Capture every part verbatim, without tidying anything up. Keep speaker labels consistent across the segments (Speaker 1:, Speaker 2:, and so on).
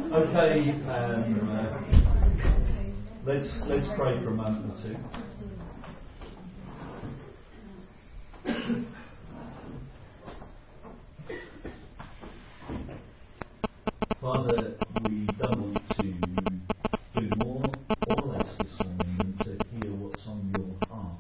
Speaker 1: Okay, um, uh, let's let's pray for a moment or two. Father, we don't want to do more or less this morning than to hear what's on your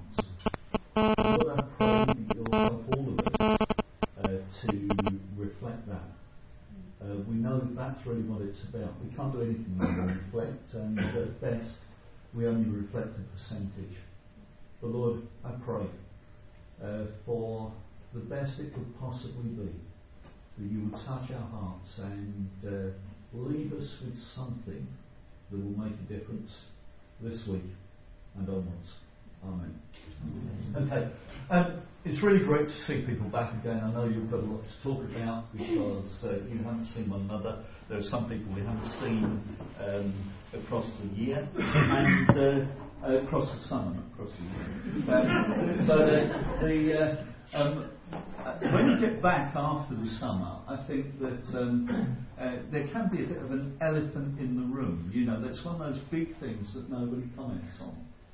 Speaker 1: heart. Lord, I pray that you'll help all of us uh, to reflect that. Uh, we know that that's really what it's about. We can't do anything more than reflect, and at best we only reflect a percentage. But Lord, I pray uh, for the best it could possibly be, that you would touch our hearts and uh, leave us with something that will make a difference this week and onwards. Amen. Okay, um, it's really great to see people back again. I know you've got a lot to talk about because uh, you haven't seen one another. There are some people we haven't seen um, across the year and uh, uh, across the summer, not across the year. Um, so the, the uh, um, when you get back after the summer, I think that um, uh, there can be a bit of an elephant in the room. You know, that's one of those big things that nobody comments on.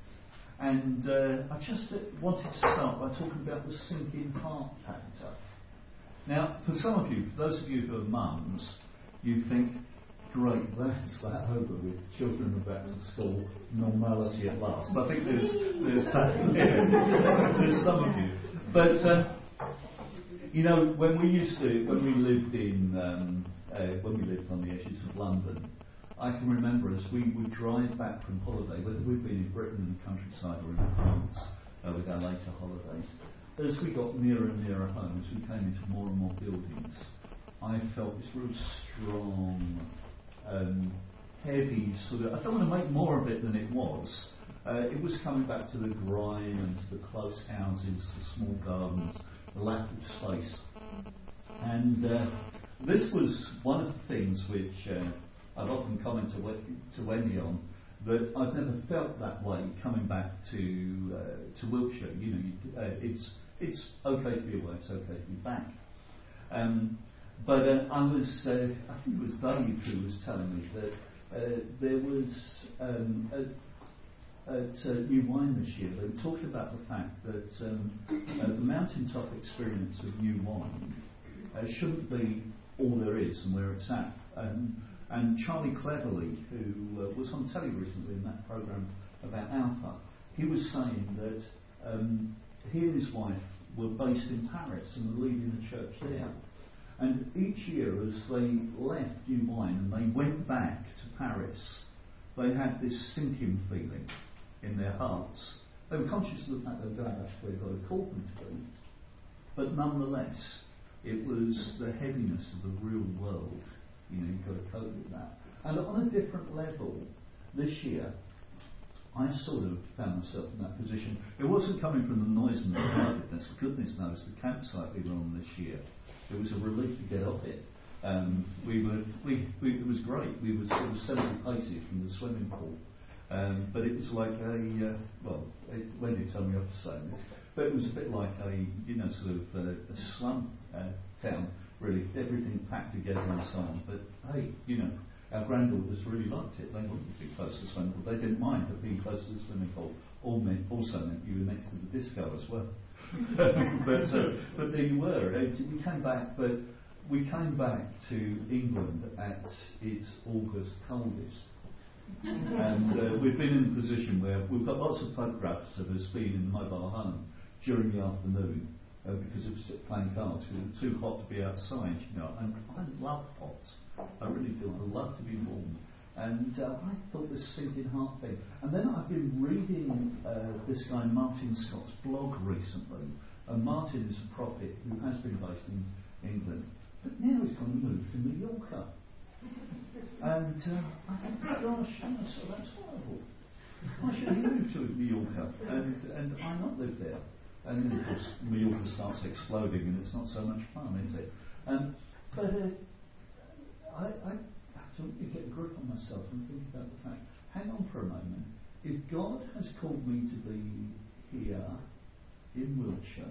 Speaker 1: And uh, I just uh, wanted to start by talking about the sinking heart factor. Now, for some of you, for those of you who are mums, you think, great, that's that over with. Children are back to school, normality at last. I think there's there's that. There's some of you. But, uh, you know, when we used to, when we lived in, um, uh, when we lived on the edges of London, I can remember as we would drive back from holiday, whether we'd been in Britain in the countryside or in France uh, with our later holidays, as we got nearer and nearer home, as we came into more and more buildings, I felt this real strong, um, heavy sort of, I don't want to make more of it than it was. Uh, it was coming back to the grime and to the close houses, the small gardens, the lack of space. And uh, this was one of the things which uh, I've often commented to Wendy on, that I've never felt that way coming back to uh, to Wiltshire. You know, you, uh, it's it's okay to be away, it's okay to be back. Um, but uh, I was, uh, I think it was Dave who was telling me that uh, there was um, a, at uh, New Wine this year, they were talking about the fact that um, uh, the mountaintop experience of New Wine uh, shouldn't be all there is and where it's at. Um, And Charlie Cleverly, who uh, was on telly recently in that programme about Alpha, he was saying that um, he and his wife were based in Paris and were leading a church there. And each year as they left New Wine and they went back to Paris, they had this sinking feeling in their hearts. They were conscious of the fact they were going back to where God had called them to be, but nonetheless, it was the heaviness of the real world. You know, you've got to cope with that. And on a different level, this year, I sort of found myself in that position. It wasn't coming from the noise and the crowdedness. Goodness knows the campsite we were on this year. It was a relief to get off it. Um, we were, we, we, it was great. We were sort of seventy paces from the swimming pool. Um, but it was like a, uh, well, it, Wendy told me off to say this, but it was a bit like a, you know, sort of uh, a slum uh, town. Really, everything packed together and so on. But hey, you know, our granddaughters really liked it. They wanted to be close to the swimming pool. They didn't mind, but being close to the swimming pool all meant, also meant you were next to the disco as well. but uh, but there you were. We came back, but we came back to England at its August coldest. And uh, we've been in a position where we've got lots of photographs of us being in the mobile home during the afternoon. Uh, because it was playing cards, because it was too hot to be outside, you know. And I love hot. I really do. I love to be warm. And uh, I thought this sinking heart thing. And then I've been reading uh, this guy Martin Scott's blog recently. And Martin is a prophet who has been based in England, but now he's going to move to Mallorca. And uh, I think, gosh, so that's horrible. Why should he move to Mallorca and and I not live there? And then, of course, Mallorca starts exploding, and it's not so much fun, is it? Um, but uh, I, I have to really get a grip on myself and think about the fact, hang on for a moment, if God has called me to be here in Wiltshire,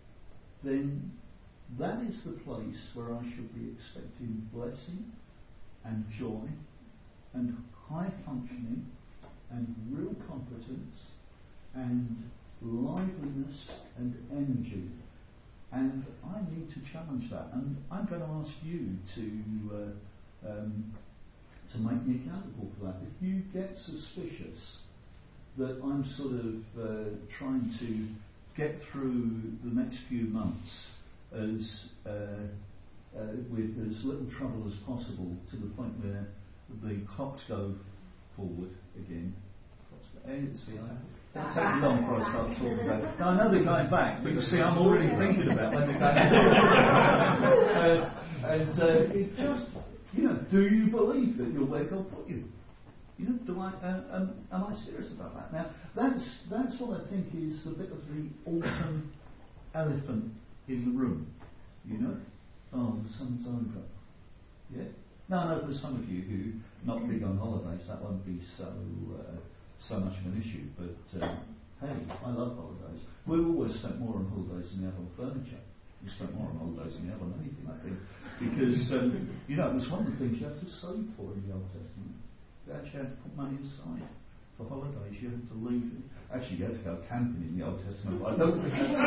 Speaker 1: then that is the place where I should be expecting blessing and joy and high functioning and real competence and liveliness and energy. And I need to challenge that, and I'm going to ask you to uh, um, to make me accountable for that. If you get suspicious that I'm sort of uh, trying to get through the next few months as uh, uh, with as little trouble as possible, to the point where the clocks go forward again. And see, I don't take long before I start talking about it. Now, I know they're going back, but you see, I'm already thinking about when they're going uh, And uh, it just, you know, do you believe that you're where God put you? You know, do I, uh, um, am I serious about that? Now, that's that's what I think is the bit of the autumn elephant in the room. You know, oh, the sun's over. Yeah. No, no, for some of you who not big on holidays, that won't be so uh, so much of an issue. But uh, hey, I love holidays. We always spent more on holidays than we have on furniture. We spent more on holidays than we have on anything, I think, because um, you know, it was one of the things you have to save for in the Old Testament. You actually had to put money aside for holidays. You had to leave it. Actually, you had to go camping in the Old Testament, but I don't think that's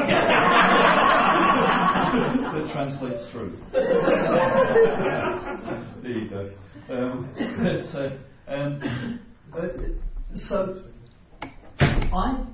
Speaker 1: that translates through. There you go. Um, but, uh, um, uh, so, I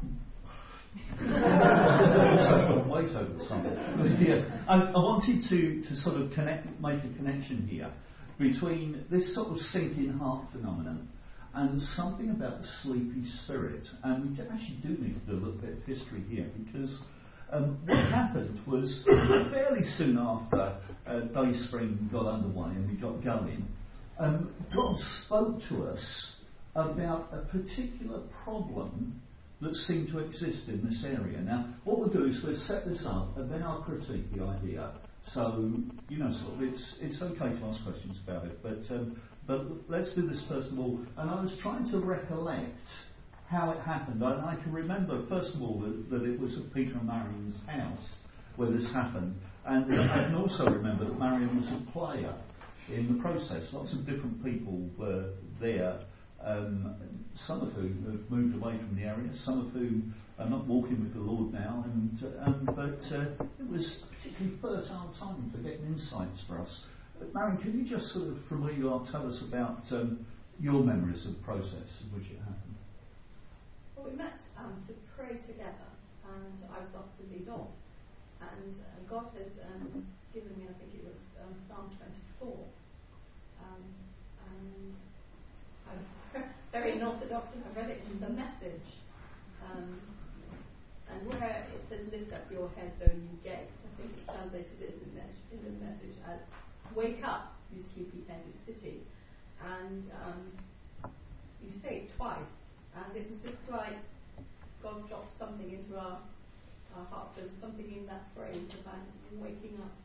Speaker 1: also got weight over the summer. Yeah, I, I wanted to, to sort of connect, make a connection here between this sort of sinking heart phenomenon and something about the sleepy spirit. And we actually do need to do a little bit of history here, because um, what happened was fairly soon after uh, Day Spring got underway and we got going, um, God spoke to us about a particular problem that seemed to exist in this area. Now, what we'll do is we'll set this up and then I'll critique the idea. So, you know, sort of, it's it's okay to ask questions about it, but um, but let's do this first of all. And I was trying to recollect how it happened. And I can remember, first of all, that, that it was at Peter and Marion's house where this happened. And uh, I can also remember that Marion was a player in the process. Lots of different people were there, um, some of whom have moved away from the area, some of whom are not walking with the Lord now, and uh, um, but uh, it was a particularly fertile time for getting insights for us. But Marion, can you just sort of, from where you are, tell us about um, your memories of the process in which it happened?
Speaker 2: Well, we met um, to pray together, and I was asked to lead off, and uh, God had um, given me, I think it was um, Psalm twenty-four, um, and I was very unorthodox, and I read it in the Message. Um, and where it says, lift up your heads, O you gates, I think it's translated in the, mes- in the Message as, wake up, you sleepy-headed city. And um, you say it twice, and it was just like God dropped something into our, our hearts. There was something in that phrase about waking up.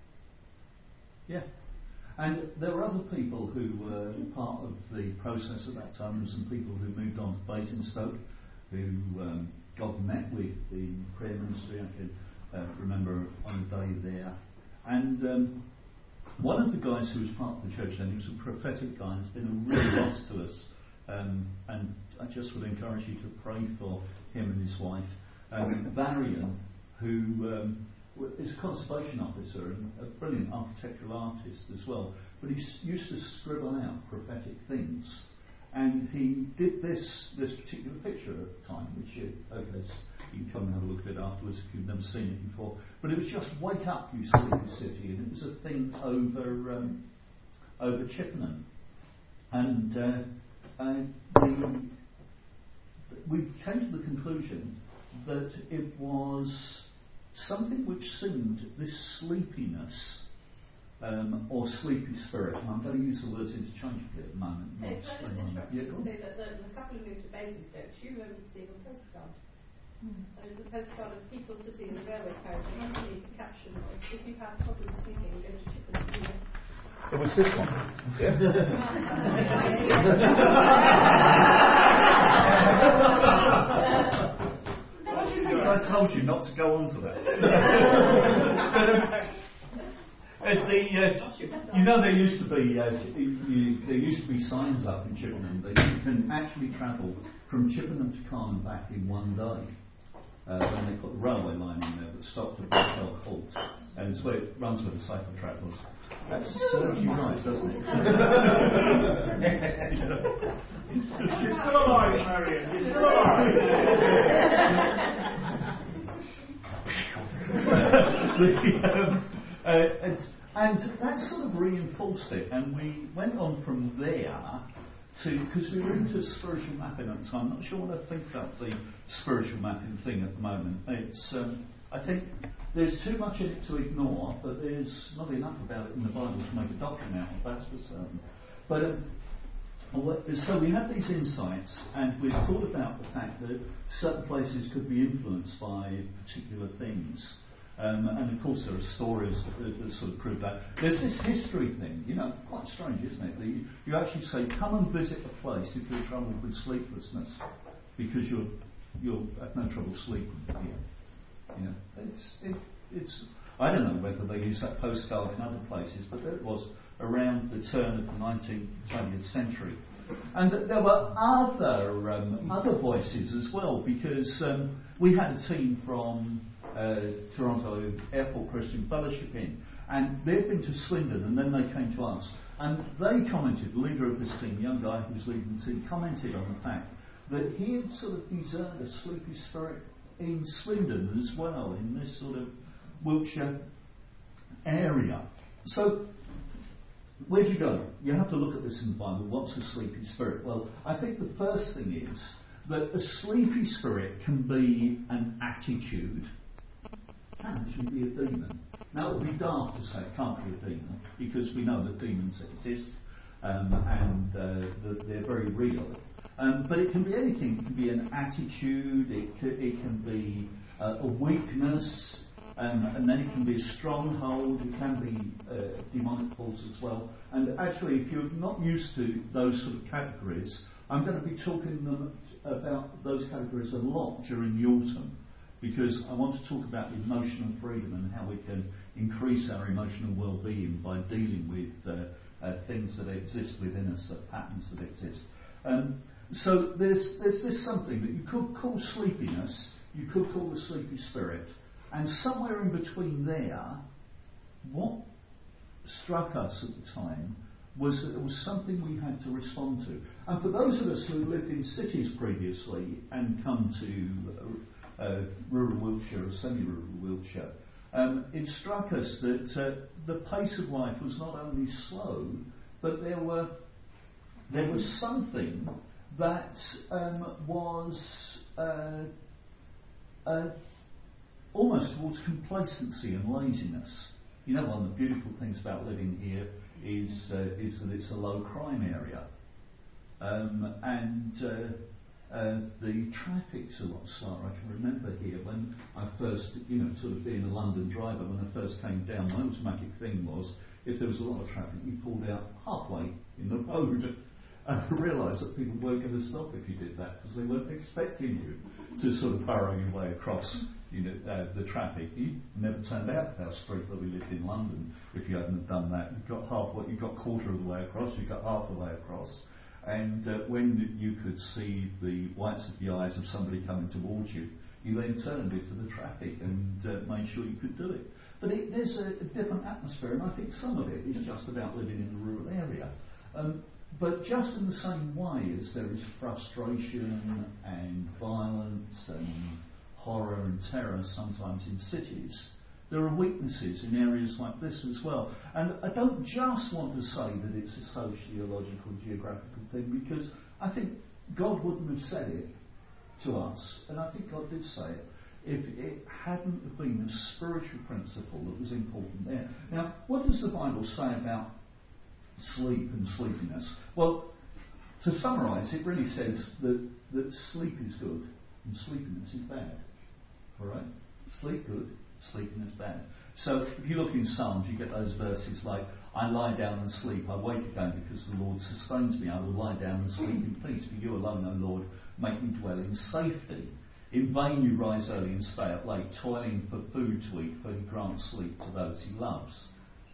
Speaker 1: Yeah. And there were other people who were part of the process at that time. There were some people who moved on to Basingstoke, who um, God met with in prayer ministry. I can uh, remember on a day there. And um, one of the guys who was part of the church then, he was a prophetic guy, and has been a real loss to us. Um, and I just would encourage you to pray for him and his wife. Um, Varian, who um, is a conservation officer and a brilliant architectural artist as well, but he s- used to scribble out prophetic things. And he did this this particular picture at the time, which you, okay, you can come and have a look at it afterwards if you've never seen it before. But it was just wake up, you sleepy city, and it was a thing over um, over Chippenham. And uh, uh, the, we came to the conclusion that it was something which seemed this sleepiness. Um, or sleepy spirit, and I'm going to use the words interchangeably at the moment.
Speaker 2: Hey, can I just interrupt
Speaker 1: yeah,
Speaker 2: you to say that the, the couple who moved to Basingstoke, you remember seeing a postcard. Mm. And it was a postcard of people sitting in the railway carriage, and underneath the caption was, if you have problems sleeping, go to Chippenham.
Speaker 1: It was this one. Yeah. I told you not to go on to that. but, um, Uh, the, uh, you know, there used to be uh, you, there used to be signs up in Chippenham that you can actually travel from Chippenham to Calne and back in one day. Uh, when they put the railway line in there that stopped at Bushveld Halt, and it's where it runs with the cycle track was. That serves you right, doesn't it?
Speaker 3: You're still alive, Marion. You're still alive.
Speaker 1: the, um, uh, and, and that sort of reinforced it, and we went on from there to, because we were into spiritual mapping at the time. I'm not sure what I think about the spiritual mapping thing at the moment. It's, um, I think there's too much in it to ignore, but there's not enough about it in the Bible to make a doctrine out of, that's for certain. But um, so we had these insights, and we thought about the fact that certain places could be influenced by particular things. Um, and of course there are stories that, that sort of prove that. There's this history thing, you know, quite strange, isn't it? That you, you actually say, come and visit a place if you're troubled with sleeplessness, because you're you'll have no trouble sleeping here. You know, it's it, it's. I don't know whether they use that postcard in other places, but there it was around the turn of the nineteenth, twentieth century. And th- there were other um, other voices as well, because um, we had a team from uh, Toronto Airport Christian Fellowship in, and they'd been to Swindon, and then they came to us, and they commented, the leader of this team, the young guy who was leading the team, commented on the fact that he had sort of discerned a sleepy spirit in Swindon as well, in this sort of Wiltshire area. So, where'd you go? You have to look at this in the Bible. What's a sleepy spirit? Well, I think the first thing is that a sleepy spirit can be an attitude, can actually be a demon. Now, it would be daft to say it can't be a demon, because we know that demons exist, um, and uh, that they're very real. Um, but it can be anything. It can be an attitude, it, c- it can be uh, a weakness, Um, and then it can be a stronghold, it can be uh, demonic force as well. And actually, if you're not used to those sort of categories, I'm going to be talking them about those categories a lot during the autumn, because I want to talk about emotional freedom and how we can increase our emotional well-being by dealing with uh, uh, things that exist within us, uh, patterns that exist. Um, so there's, there's this something that you could call sleepiness, you could call the sleepy spirit. And somewhere in between there, what struck us at the time was that it was something we had to respond to. And for those of us who lived in cities previously and come to uh, uh, rural Wiltshire or semi-rural Wiltshire, um, it struck us that uh, the pace of life was not only slow, but there were there was something that um, was uh, uh, almost towards complacency and laziness. You know, one of the beautiful things about living here is uh, is that it's a low crime area, um, and uh, uh, the traffic's a lot slower. I can remember here when I first, you know, sort of being a London driver, when I first came down, my automatic thing was, if there was a lot of traffic, you pulled out halfway in the road. And I realised that people weren't going to stop if you did that, because they weren't expecting you to sort of burrow your way across, you know, uh, the traffic. You never turned out our street where we lived in London if you hadn't done that. You got half, what you got quarter of the way across, you got half the way across, and uh, when you could see the whites of the eyes of somebody coming towards you, you then turned into the traffic and uh, made sure you could do it. But it, there's a, a different atmosphere, and I think some of it is just about living in a rural area. Um, But just in the same way as there is frustration and violence and horror and terror sometimes in cities, there are weaknesses in areas like this as well. And I don't just want to say that it's a sociological, geographical thing, because I think God wouldn't have said it to us, and I think God did say it, if it hadn't been a spiritual principle that was important there. Now, what does the Bible say about sleep and sleepiness? Well, to summarise, it really says that, that sleep is good and sleepiness is bad. Alright? Sleep good, sleepiness bad. So if you look in Psalms, you get those verses like, I lie down and sleep, I wake again because the Lord sustains me, I will lie down and sleep in peace, for you alone, O Lord, make me dwell in safety. In vain you rise early and stay up late, toiling for food to eat, for he grants sleep to those he loves.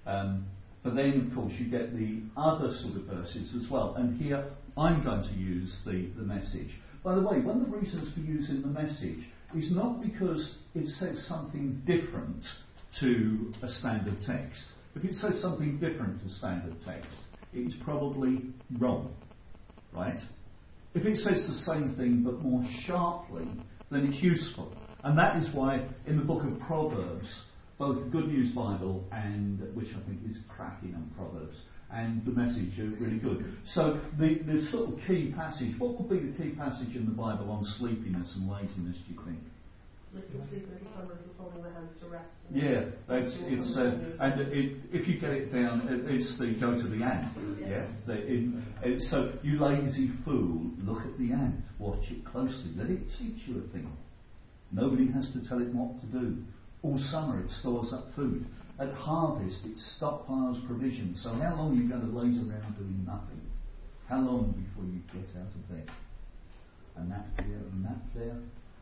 Speaker 1: Um, but then, of course, you get the other sort of verses as well. And here, I'm going to use the, the Message. By the way, one of the reasons for using the Message is not because it says something different to a standard text. If it says something different to standard text, it's probably wrong, right? If it says the same thing but more sharply, then it's useful. And that is why in the book of Proverbs, both the Good News Bible, and which I think is cracking on Proverbs, and the Message are really good. So the, the sort of key passage, what would be the key passage in the Bible on sleepiness and laziness, do you think?
Speaker 4: Little sleep, little slumber, little folding their hands to rest.
Speaker 1: Yeah, it's, it's uh, and it, if you get it down, it, it's the go to the ant. Yeah, the, it, it, so you lazy fool, look at the ant, watch it closely, let it teach you a thing. Nobody has to tell it what to do. All summer it stores up food. At harvest it stockpiles provisions. So how long are you going to laze around doing nothing? How long before you get out of bed? A nap here, a nap there.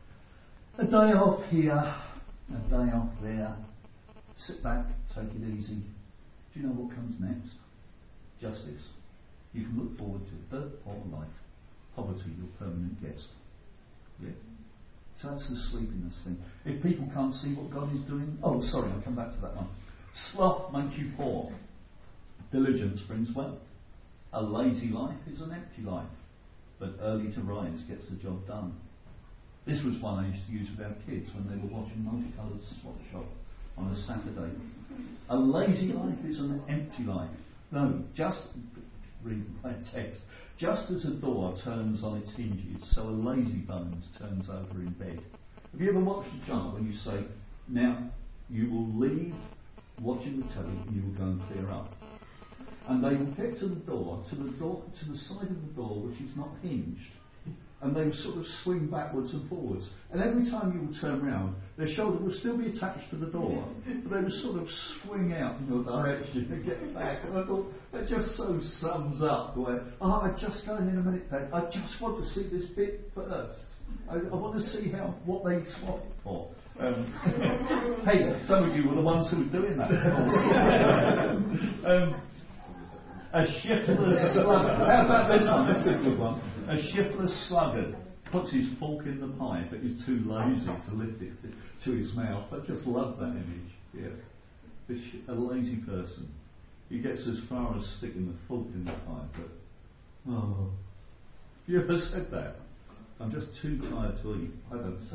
Speaker 1: A day off here, a day off there. Sit back, take it easy. Do you know what comes next? Justice. You can look forward to dirt or life. Poverty, your permanent guest. Yeah. So that's the sleepiness thing. If people can't see what God is doing... Oh, sorry, I'll come back to that one. Sloth makes you poor. Diligence brings wealth. A lazy life is an empty life. But early to rise gets the job done. This was one I used to use with our kids when they were watching Multicoloured Swap Shop on a Saturday. A lazy life is an empty life. No, just... read my text. Just as a door turns on its hinges, so a lazy bones turns over in bed. Have you ever watched a child when you say, now you will leave watching the telly and you will go and clear up? And they will get to the door, to the door, to the side of the door which is not hinged, and they will sort of swing backwards and forwards. And every time you would turn round, their shoulder would still be attached to the door, but they would sort of swing out in your direction and get back. And I thought, that just so sums up the way, oh, I'm just going in a minute, Dad. I just want to see this bit first. I, I want to see how what they swap it for. Um, hey, some of you were the ones who were doing that. um, A shiftless sluggard. How about this one? This is a good one. A shiftless sluggard puts his fork in the pie, but is too lazy to lift it to, to his mouth. I just love that image. Yes, a, sh- a lazy person. He gets as far as sticking the fork in the pie, but oh, have you ever said that? I'm just too tired to eat. I don't say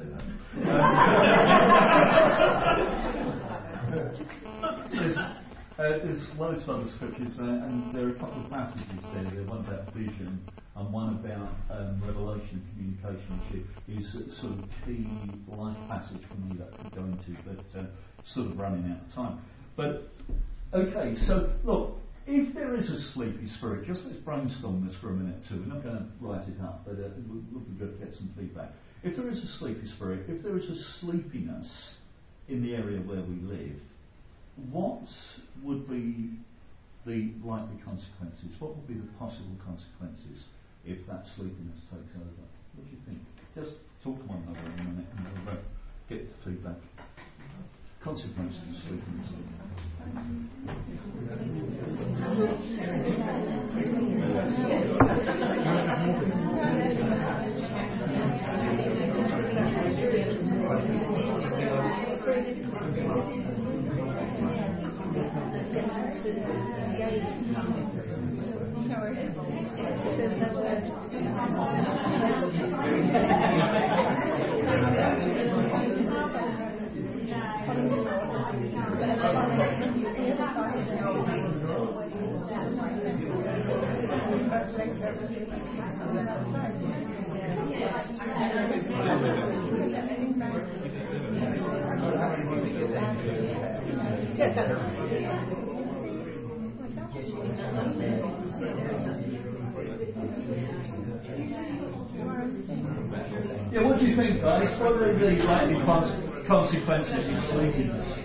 Speaker 1: that. There's, Uh, there's loads of other scriptures, uh, and there are a couple of passages there. There's one about vision and one about um, revelation and communication, which is a sort of key life passage for me that I could go into, but uh, sort of running out of time. But, okay, so look, if there is a sleepy spirit, just let's brainstorm this for a minute too. We're not going to write it up, but uh, it would be good to get some feedback. If there is a sleepy spirit, if there is a sleepiness in the area where we live, what would be the likely consequences? What would be the possible consequences if that sleepiness takes over? What do you think? Just talk to one another in a minute and we'll uh, get the feedback. Consequences of sleepiness. Yeah, what do you think, guys? What are the likely con- consequences of sleepiness?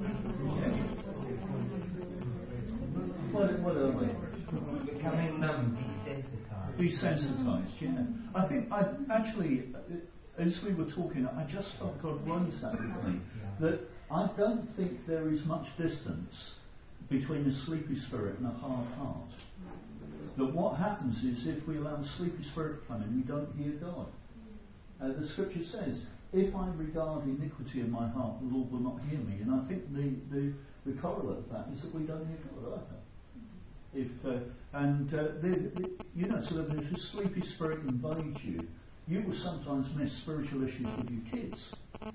Speaker 1: What, what are they?
Speaker 5: Becoming numb, desensitized.
Speaker 1: Desensitized, yeah. I think I actually, as we were talking, I just felt God raised that with me. That I don't think there is much distance between a sleepy spirit and a hard heart. That what happens is if we allow the sleepy spirit to come in, we don't hear God. Uh, the scripture says, if I regard iniquity in my heart, the Lord will not hear me. And I think the, the, the correlate of that is that we don't hear God either. If, uh, and, uh, the, the, you know, sort of if a sleepy spirit invades you, you will sometimes miss spiritual issues with your kids,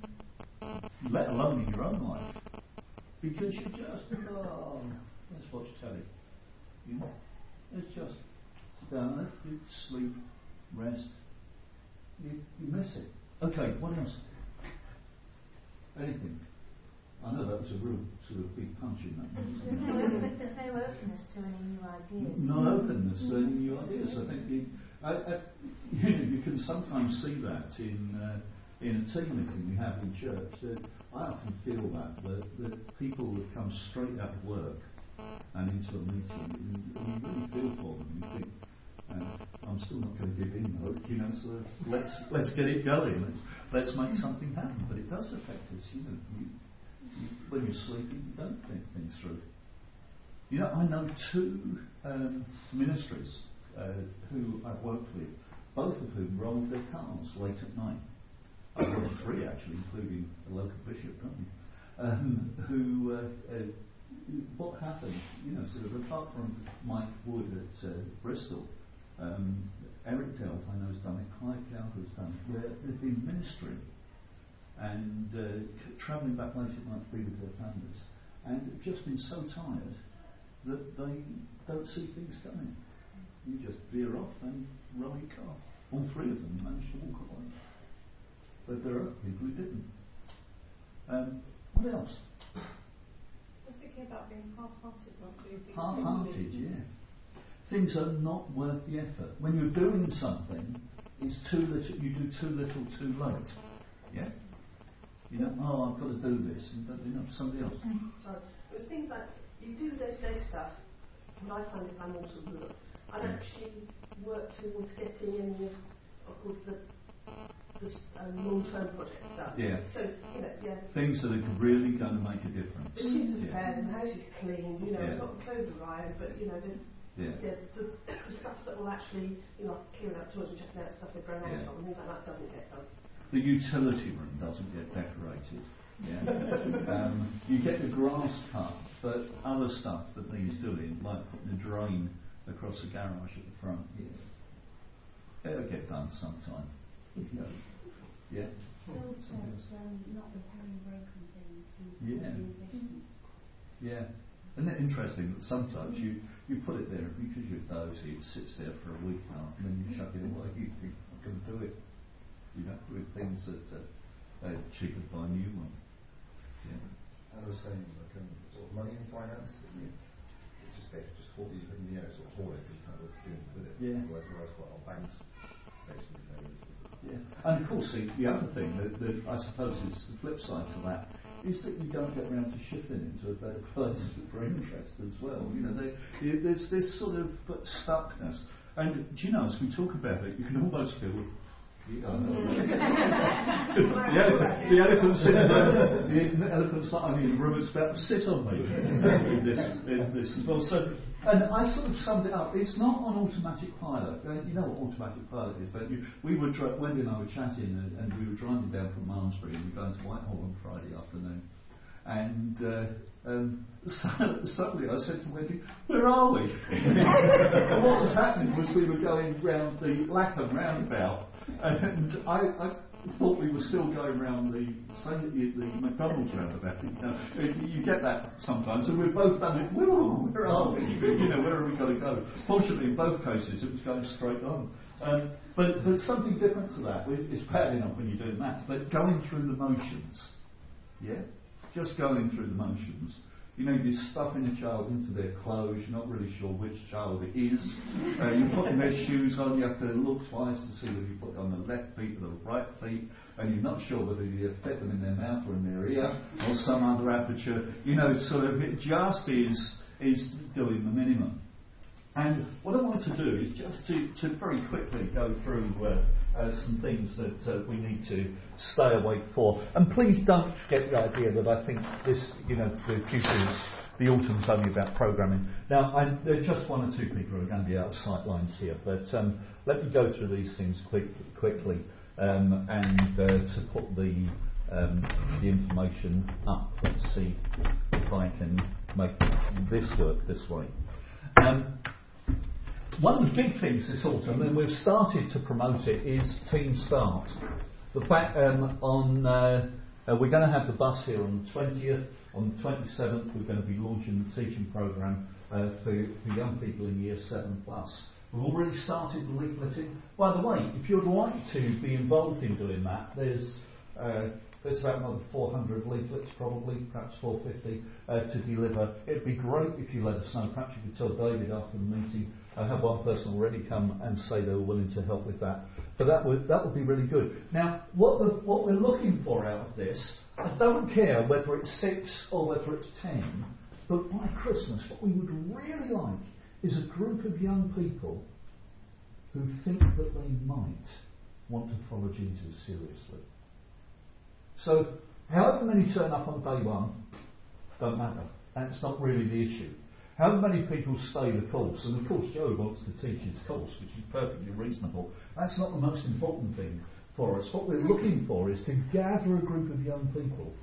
Speaker 1: let alone in your own life. Because you just, oh, let's watch telly. You know, it's just sit down there, you sleep, rest. You, you miss it. Okay, what else? Anything? I know that was a real sort of big punch in that.
Speaker 6: There's no, there's no openness to any new ideas.
Speaker 1: No openness to any new ideas. I think you, I, I, you, know, you can sometimes see that in uh, in a team meeting we have in church. That I often feel that, that that people that come straight out of work and into a meeting, and, and you really feel for them. You think, uh, I'm still not going to give in, though. You know, so let's let's get it going. Let's let's make something happen. But it does affect us. You know. You, When you're sleeping, you don't think things through. You know, I know two um, ministries uh, who I've worked with, both of whom rolled their cars late at night. I've worked with three actually, including a local bishop, don't you? Um, who, uh, uh, what happened, you know, sort of apart from Mike Wood at uh, Bristol, um, Eric Delp, I know, has done it, Clive Calder has done it, where they've been ministering and uh, c- travelling back late at night to be with their families, and just been so tired that they don't see things coming. You just veer off and roll your car. All three of them managed to walk away. But there are people who didn't. Um, what else?
Speaker 2: I was thinking about being half-hearted, not doing things.
Speaker 1: Half-hearted, yeah. Things are not worth the effort. When you're doing something, it's too little. You do too little, too late. Yeah. You know, oh, I've got to do this, and don't you know somebody else.
Speaker 4: Sorry. It was things like you do the day-to-day stuff, and I find if I'm also good, I don't actually work towards getting any of, of course, the, the um, long-term project stuff.
Speaker 1: Yeah.
Speaker 4: So, you know, yeah.
Speaker 1: Things that are really going to make a difference.
Speaker 4: The kids are
Speaker 1: yeah.
Speaker 4: fed and the house is cleaned, you know,
Speaker 1: Yeah.
Speaker 4: we've got the clothes ironed, but, you know, there's
Speaker 1: Yeah.
Speaker 4: yeah, the, the stuff that will actually, you know, clearing out toys and checking out stuff they've grown
Speaker 1: Yeah.
Speaker 4: out of and things like that doesn't get done.
Speaker 1: The utility room doesn't get decorated. Yeah. um, you get the grass cut, but other stuff that needs doing, like putting a drain across the garage at the front, yeah, it'll get done sometime. You know. Yeah.
Speaker 6: Also, um, not repairing broken things.
Speaker 1: Yeah. Yeah. Isn't it interesting that sometimes you, you put it there because you're dozy, it sits there for a week and a half, and then you chuck it away. You think, I can do it. You know, with things that uh, are cheaper to buy a new one. Yeah.
Speaker 7: And I was saying, like, um, sort of money and finance, that you it's just there, just hold you in the air, sort of hold it, but you can't do anything with it.
Speaker 1: Yeah.
Speaker 7: Otherwise, otherwise, what our banks basically say is.
Speaker 1: Yeah. And of course, the, the other thing that, that I suppose is the flip side to that is that you don't get around to shifting into a better place for interest as well. You know, they, you, there's this sort of stuckness. And do you know, as we talk about it, you can almost feel. Yeah, the, ele- the elephant's sitting there. The elephant's not only in the room; it's about to sit on me. in this, in this as well. So, and I sort of summed it up. It's not on automatic pilot. Uh, you know what automatic pilot is? That you, we were dri- Wendy and I were chatting, and, and we were driving down from Malmesbury, and we were going to Whitehall on Friday afternoon. And uh, um, so, suddenly I said to Wendy, "Where are we?" And what was happening was we were going round the Lackham roundabout. And I, I thought we were still going round the the, the McDonald's roundabout. You know, you get that sometimes, and we've both done it. Whoa, where are we? You know, where are we going to go? Fortunately, in both cases, it was going straight on. Um, but but something different to that. It's bad enough when you're doing that, but going through the motions, yeah, just going through the motions. You know, you're stuffing a child into their clothes, you're not really sure which child it is. Uh, you're putting their shoes on, you have to look twice to see whether you put it on the left feet or the right feet, and you're not sure whether you fit them in their mouth or in their ear or some other aperture. You know, sort of, it just is, is doing the minimum. And what I want to do is just to, to very quickly go through uh, uh, some things that uh, we need to stay awake for. And please don't get the idea that I think this, you know, the future is the autumn's only about programming. Now, I'm, there are just one or two people who are going to be out of sight lines here, but um, let me go through these things quick, quickly um, and uh, to put the um, the information up. Let's see if I can make this work this way. Um, one of the big things this autumn, and we've started to promote it, is Team Start. The fact um, on uh, uh, we're going to have the bus here on the twentieth. On the twenty-seventh, we're going to be launching the teaching programme uh, for, for young people in Year seven plus. We've already started the leafleting. By the way, if you'd like to be involved in doing that, there's uh, there's about another four hundred leaflets, probably, perhaps four hundred fifty, uh, to deliver. It'd be great if you let us know. Perhaps you could tell David after the meeting. I have one person already come and say they were willing to help with that. But that would that would be really good. Now, what the, what we're looking for out of this, I don't care whether it's six or whether it's ten, but by Christmas, what we would really like is a group of young people who think that they might want to follow Jesus seriously. So, however many turn up on day one, don't matter. That's not really the issue. However many people stay the course, and of course Joe wants to teach his course, which is perfectly reasonable. That's not the most important thing for us. What we're looking for is to gather a group of young people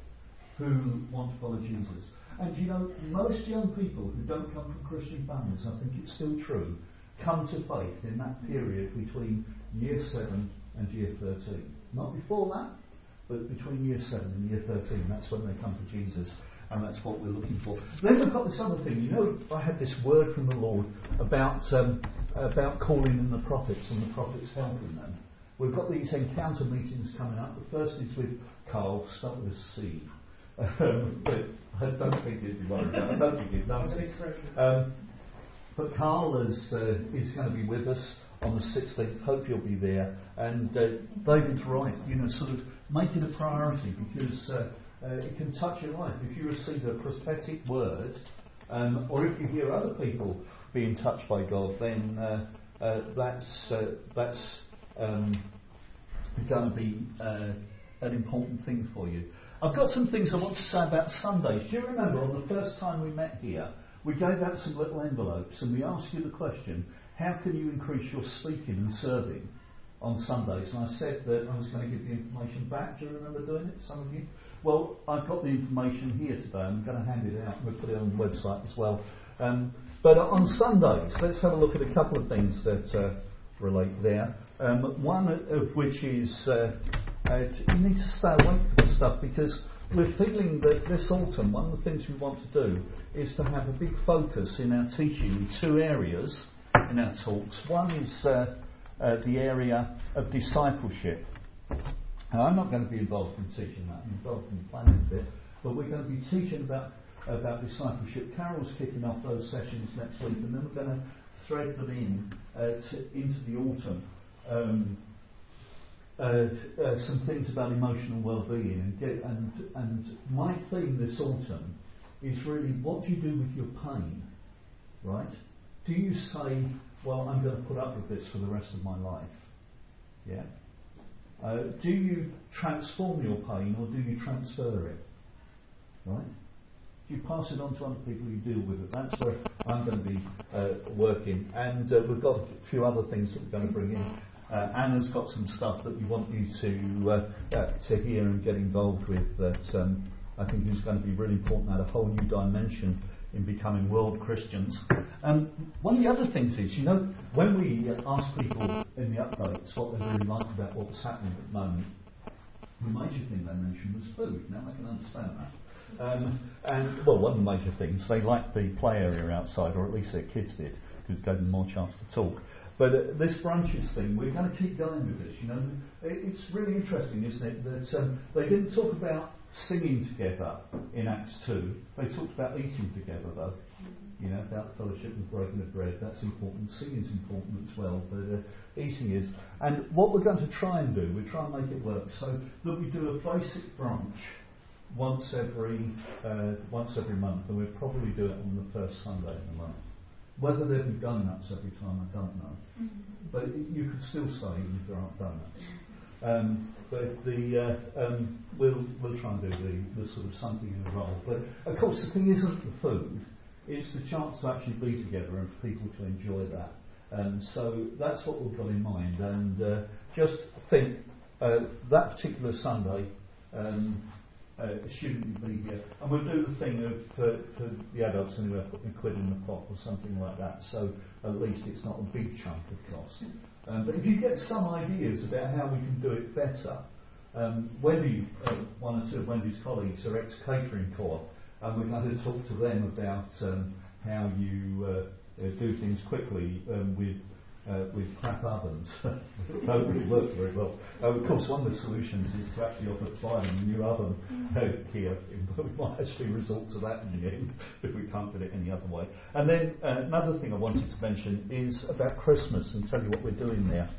Speaker 1: who want to follow Jesus. And you know, most young people who don't come from Christian families, I think it's still true, come to faith in that period between year seven and year thirteen. Not before that, but between year seven and year thirteen. That's when they come to Jesus. And that's what we're looking for. Then we've got this other thing. You know, I had this word from the Lord about um, about calling in the prophets and the prophets helping them. We've got these encounter meetings coming up. The first is with Carl, start with a C. Um, but I don't think you'd be worried about it. I don't think you'd notice. Um, but Carl is, uh, is going to be with us on the sixteenth. Hope you'll be there. And uh, David's right. You know, sort of make it a priority because Uh, Uh, it can touch your life. If you receive a prophetic word, um, or if you hear other people being touched by God, then uh, uh, that's uh, that's um, going to be uh, an important thing for you. I've got some things I want to say about Sundays. Do you remember on the first time we met here, we gave out some little envelopes and we asked you the question, how can you increase your speaking and serving on Sundays? And I said that I was going to give the information back. Do you remember doing it, some of you? Well, I've got the information here today. I'm going to hand it out. I'm going to put it on the website as well. Um, but on Sundays, let's have a look at a couple of things that uh, relate there. Um, one of which is uh, uh, you need to stay awake from this stuff because we're feeling that this autumn, one of the things we want to do is to have a big focus in our teaching in two areas in our talks. One is uh, uh, the area of discipleship. Now, I'm not going to be involved in teaching that. I'm involved in planning a bit, but we're going to be teaching about about discipleship. Carol's kicking off those sessions next week, and then we're going to thread them in uh, to, into the autumn. Um, uh, uh, some things about emotional well-being, and, get, and and my theme this autumn is really what do you do with your pain, right? Do you say, well, I'm going to put up with this for the rest of my life? Yeah. Uh, do you transform your pain or do you transfer it? Right? Do you pass it on to other people who deal with it? That's where I'm going to be uh, working. And uh, we've got a few other things that we're going to bring in. Uh, Anna's got some stuff that we want you to uh, uh, to hear and get involved with that um, I think is going to be really important, add a whole new dimension in becoming world Christians. Um, one of the other things is, you know, when we uh, ask people in the updates what they really liked about what was happening at the moment, the major thing they mentioned was food. Now I can understand that. Um, and, well, one of the major things, they liked the play area outside, or at least their kids did, because it gave them more chance to talk. But uh, this brunches thing, we're going to keep going with this, you know. It's really interesting, isn't it, that um, they didn't talk about singing together in Acts two. They talked about eating together, though. You know, about fellowship and breaking of bread. That's important. Singing's important as well, but uh, eating is. And what we're going to try and do, we try and make it work, so that we do a basic brunch once every uh, once every month, and we'll probably do it on the first Sunday in the month. Whether there'll be donuts every time, I don't know. Mm-hmm. But you could still say if there aren't donuts. Um, but the uh, um, we'll we'll try and do the, the sort of something in the role. But of course, the thing isn't the food; it's the chance to actually be together and for people to enjoy that. And so that's what we've got in mind. And uh, just think uh, that particular Sunday. Um, Uh, student will be here, and we'll do the thing of for, for the adults anyway, putting a quid in the pot or something like that, so at least it's not a big chunk of cost. Um, but if you get some ideas about how we can do it better, um, Wendy, uh, one or two of Wendy's colleagues are ex-catering corps, and we're going to talk to them about um, how you uh, uh, do things quickly um, with Uh, with crap ovens. They don't really work very well. Uh, of course, one of the solutions is to actually offer to buy them a new oven uh, here. We might actually resort to that in the end if we can't get it any other way. And then uh, another thing I wanted to mention is about Christmas and tell you what we're doing there.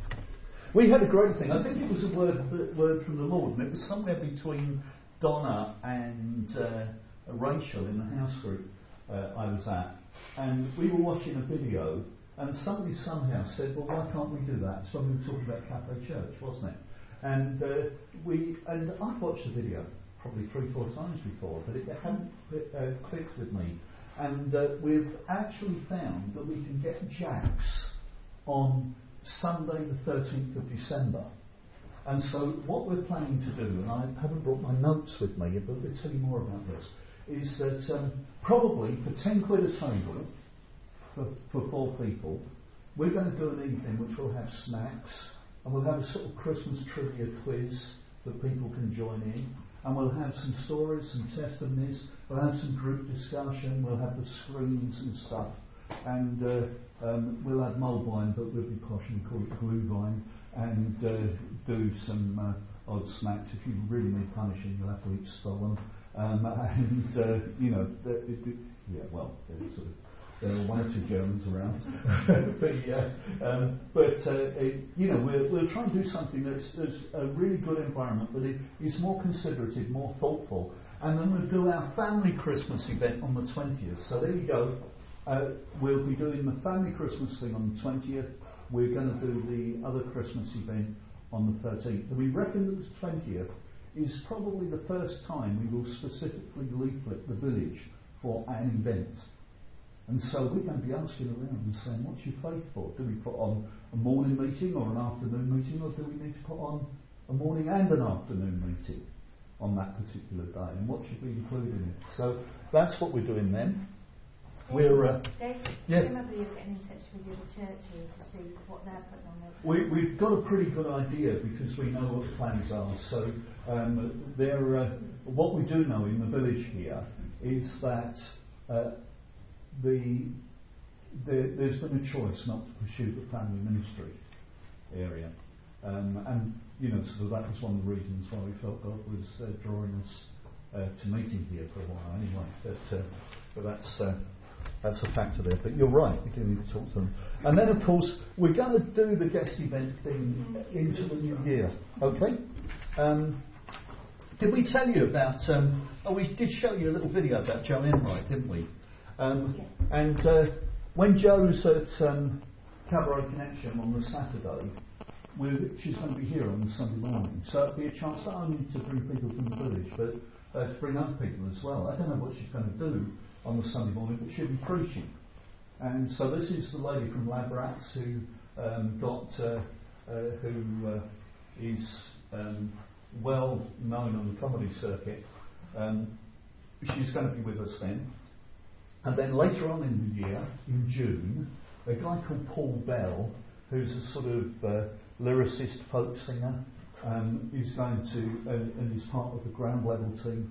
Speaker 1: We had a great thing. I think it was a word word from the Lord, and it was somewhere between Donna and uh, Rachel in the house group uh, I was at. And we were watching a video. And somebody somehow said, well, why can't we do that? So we were talking about Cafe Church, wasn't it? And uh, we and I've watched the video probably three, four times before, but it hadn't uh, clicked with me. And uh, we've actually found that we can get Jack's on Sunday the thirteenth of December. And so what we're planning to do, and I haven't brought my notes with me, but we'll tell you more about this, is that um, probably for ten quid a table, For, for four people, we're going to do an evening which will have snacks, and we'll have a sort of Christmas trivia quiz that people can join in, and we'll have some stories, some testimonies, we'll have some group discussion, we'll have the screens and stuff, and uh, um, we'll have mulled wine, but we'll be posh and call it glühwein, and uh, do some uh, odd snacks. If you really need punishing, you'll have to eat Stollen, um, and uh, you know, the, it, it, yeah, well, it's sort of. There are one or two Germans around, but, yeah, um, but uh, it, you know, we'll, we'll try and do something that's, that's a really good environment, but it is more considerative, more thoughtful, and then we'll do our family Christmas event on the twentieth. So there you go. Uh, we'll be doing the family Christmas thing on the twentieth. We're going to do the other Christmas event on the thirteenth. And we reckon that the twentieth is probably the first time we will specifically leaflet the village for an event. And so we're going to be asking around and saying, what's your faith for? Do we put on a morning meeting or an afternoon meeting, or do we need to put on a morning and an afternoon meeting on that particular day? And what should be included in it? So that's what we're doing then. We're, uh,
Speaker 6: Dave,
Speaker 1: yeah.
Speaker 6: presumably you're getting in touch with your church here to see what they're putting on their
Speaker 1: We, we've got a pretty good idea because we know what the plans are. So um, there, uh, what we do know in the village here is that uh, The, the, there's been a choice not to pursue the family ministry area, um, and you know, sort of that was one of the reasons why we felt God was uh, drawing us uh, to meeting here for a while, anyway. But, uh, but that's uh, that's a factor there. But you're right, we do need to talk to them. And then, of course, we're going to do the guest event thing into the new year. Okay. Um, did we tell you about? Um, oh, we did show you a little video about Joe Enright, didn't we? Um, and uh, when Joe's at um, Cabaret Connection on the Saturday, we're, she's going to be here on the Sunday morning. So it'll be a chance not only to bring people from the village, but uh, to bring other people as well. I don't know what she's going to do on the Sunday morning, but she'll be preaching. And so this is the lady from Labrats who um, got, uh, uh, who uh, is um, well known on the comedy circuit. Um, she's going to be with us then. And then later on in the year, in June, a guy called Paul Bell, who's a sort of uh, lyricist, folk singer, um, is going to, uh, and is part of the ground level team,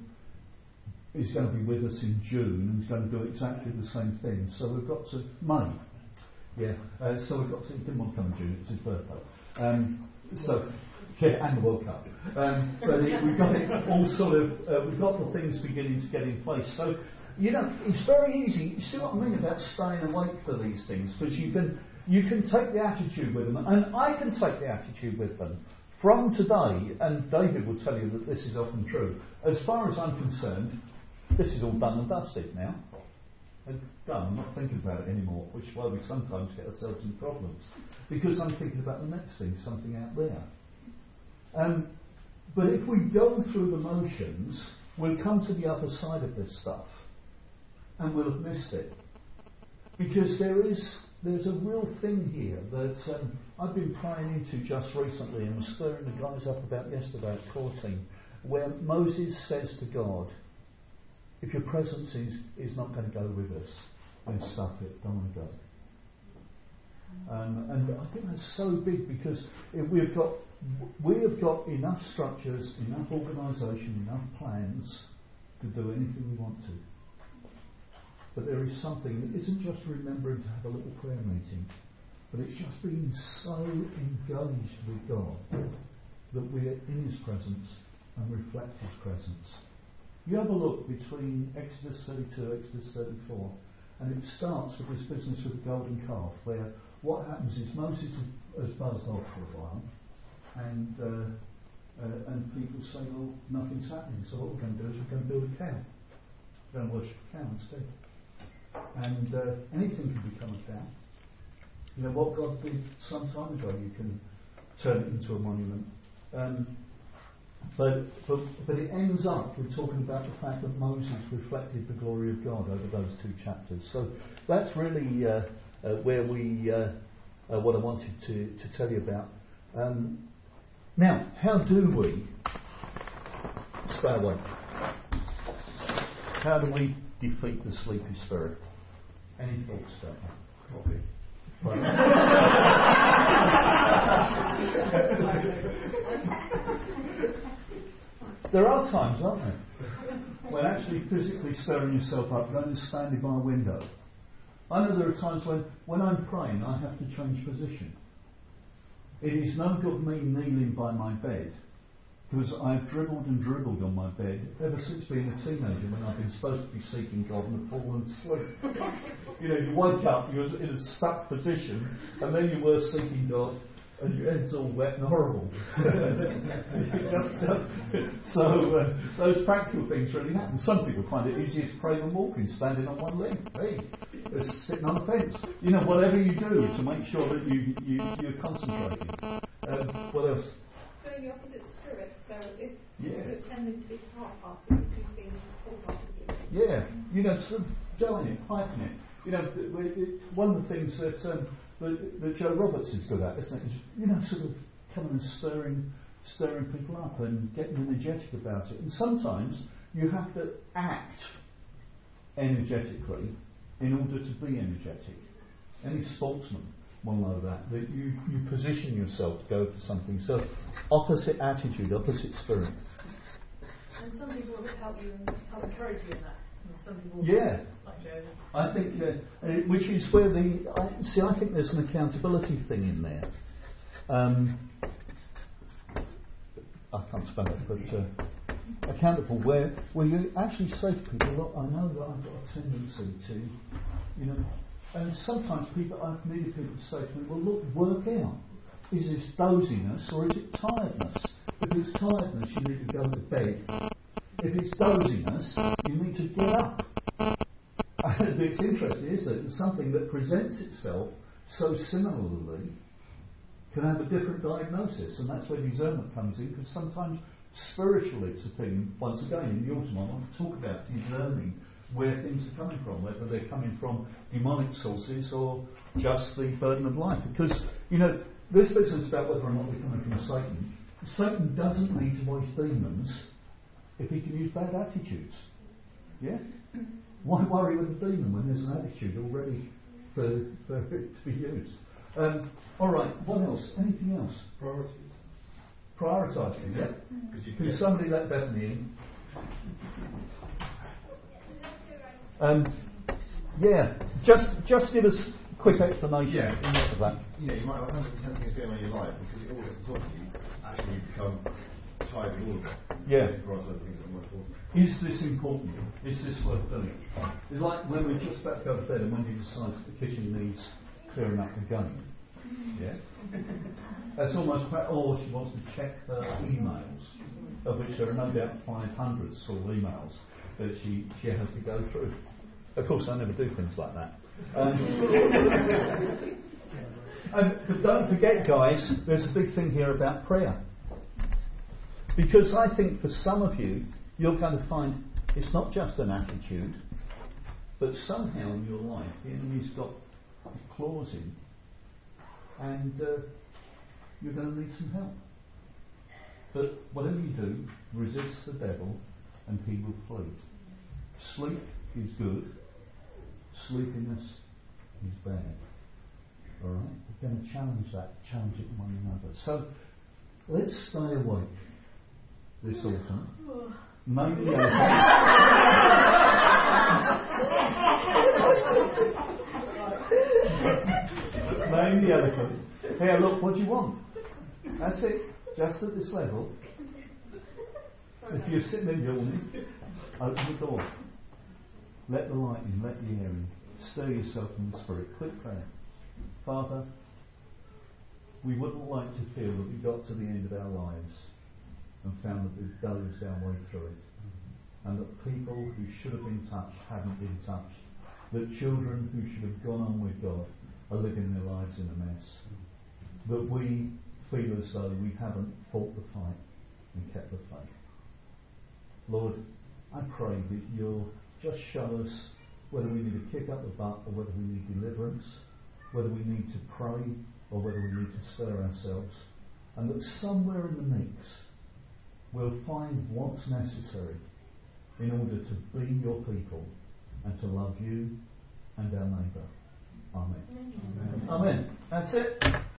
Speaker 1: is going to be with us in June and is going to do exactly the same thing. So we've got to, May, yeah, uh, so we've got to, he didn't want to come in June, it's his birthday. Um, so, yeah, and the World Cup. Um, but it, we've got it all sort of, uh, we've got the things beginning to get in place. So, you know, it's very easy. You see what I mean about staying awake for these things, because you can you can take the attitude with them, and I can take the attitude with them from today. And David will tell you that this is often true. As far as I'm concerned, this is all done and dusted now. And done. I'm not thinking about it anymore, which is why we sometimes get ourselves in problems, because I'm thinking about the next thing, something out there. Um, but if we go through the motions, we'll come to the other side of this stuff, and we'll have missed it. Because there is, there's a real thing here that um, I've been praying into just recently and was stirring the guys up about yesterday at courting, where Moses says to God, if your presence is, is not going to go with us, then stuff it, don't want to go. Um, and I think that's so big because if we've got, we have got enough structures, enough organisation, enough plans to do anything we want to. But there is something that isn't just remembering to have a little prayer meeting, but it's just being so engaged with God that we're in His presence and reflect His presence. You have a look between Exodus thirty-two, Exodus thirty-four, and it starts with this business with the golden calf, where what happens is Moses has buzzed off for a while, and uh, uh, and people say, well, nothing's happening, so what we're going to do is we're going to build a cow. We're going to worship a cow instead. And uh, anything can become a cow. You know, what God did some time ago, you can turn it into a monument. Um, but, but but it ends up with talking about the fact that Moses reflected the glory of God over those two chapters. So that's really uh, uh, where we, uh, uh, what I wanted to, to tell you about. Um, now, how do we stay awake? How do we defeat the sleepy spirit? Any thoughts about that?
Speaker 7: Coffee.
Speaker 1: There are times, aren't there, when actually physically stirring yourself up, going and standing by a window. I know there are times when, when I'm praying, I have to change position. It is no good me kneeling by my bed, because I've dribbled and dribbled on my bed ever since being a teenager, when I've been supposed to be seeking God and have fallen asleep. You know, you wake up, you're in a stuck position, and then you were seeking God, and your head's all wet and horrible. It just does. So uh, those practical things really happen. Some people find it easier to pray than walking, standing on one leg. Hey, it's sitting on a fence. You know, whatever you do to make sure that you, you, you're concentrating. Um, what else?
Speaker 2: Going the opposite spirit, so if
Speaker 1: Yeah.
Speaker 2: you're tending to be half-hearted, you do things wholeheartedly.
Speaker 1: Yeah, you know, sort of going it, piping it. You know, th- we- it, one of the things that, um, that that Joe Roberts is good at, isn't it? Is, you know, sort of coming and stirring, stirring people up and getting energetic about it. And sometimes you have to act energetically in order to be energetic. Any sportsman will know that, that you, you position yourself to go for something. So opposite attitude, opposite spirit.
Speaker 4: And some people will help you and help encourage you in that. And some people
Speaker 1: Yeah.
Speaker 4: like Joe.
Speaker 1: I think, uh, uh, which is where the, I, see I think there's an accountability thing in there. Um, I can't spell it, but uh, accountable, where, where you actually say to people, look, I know that I've got a tendency to, you know, and sometimes people, I've needed people to say to me, well, look, work out. Is this doziness or is it tiredness? If it's tiredness, you need to go to bed. If it's doziness, you need to get up. And it's interesting, isn't it? It's something that presents itself so similarly can have a different diagnosis, and that's where discernment comes in, because sometimes spiritually it's a thing. Once again, in the autumn, I want to talk about discerning where things are coming from, whether they're coming from demonic sources or just the burden of life. Because, you know, this business about whether or not they're coming from Satan, Satan doesn't need to voice demons if he can use bad attitudes. Yeah? Why worry with a demon when there's an attitude already for, for it to be used? Um, Alright, what else? Anything else?
Speaker 7: Priorities.
Speaker 1: Prioritising, yeah?
Speaker 7: Because you
Speaker 1: Can somebody let Bethany in? Um, yeah, just just give us a quick explanation
Speaker 7: Yeah.
Speaker 1: of that.
Speaker 7: You know, you might have one hundred ten things going on in your life, because it all gets on top of you, actually you become tired of all of it.
Speaker 1: Yeah.
Speaker 7: You prioritise the things that are more important.
Speaker 1: Is this important? Is this worth doing? It's like when we're just about to go to bed and when you decide that the kitchen needs clearing up again. Yeah? That's almost quite, or she wants to check her emails, of which there are no doubt five hundred school emails that she, she has to go through. Of course, I never do things like that. Um, and but don't forget, guys, there's a big thing here about prayer. Because I think for some of you, you're going to find it's not just an attitude, but somehow in your life the enemy's got claws in, and uh, you're going to need some help. But whatever you do, resist the devil and he will flee. Sleep is good, sleepiness is bad. Alright? We're going to challenge that, challenge it one another. So let's stay awake this autumn. Maybe the elephant. Name the elephant. Here, look, what do you want? That's it. Just at this level. If you're sitting there yawning, open the door. Let the light in, let the air in. Stir yourself in the spirit. Quick prayer. Father, we wouldn't like to feel that we got to the end of our lives and found that we've dozed our way through it, and that people who should have been touched haven't been touched, that children who should have gone on with God are living their lives in a mess, that we feel as though we haven't fought the fight and kept the faith. Lord, I pray that you'll just show us whether we need to kick up the butt or whether we need deliverance, whether we need to pray or whether we need to stir ourselves, and that somewhere in the mix we'll find what's necessary in order to be your people and to love you and our neighbour. Amen. Amen. Amen. That's it.